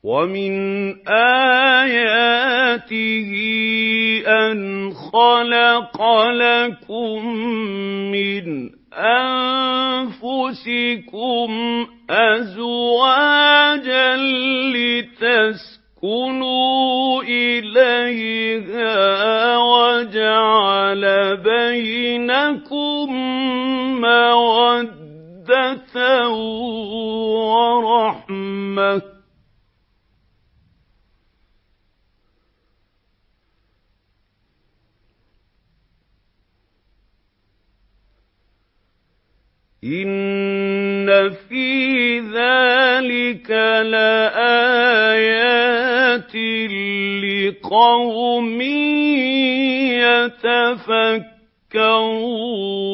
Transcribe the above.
وَمِنْ آيَاتِهِ أَنْ خَلَقَ لَكُم مِّنْ أَنفُسِكُمْ أَزْوَاجًا لِّتَسْكُنُوا إِلَيْهَا وَجَعَلَ بَيْنَكُم مَّوَدَّةً وَرَحْمَةً ۚ إِنَّ فِي ذَٰلِكَ لَآيَاتٍ لِّقَوْمٍ يَتَفَكَّرُونَ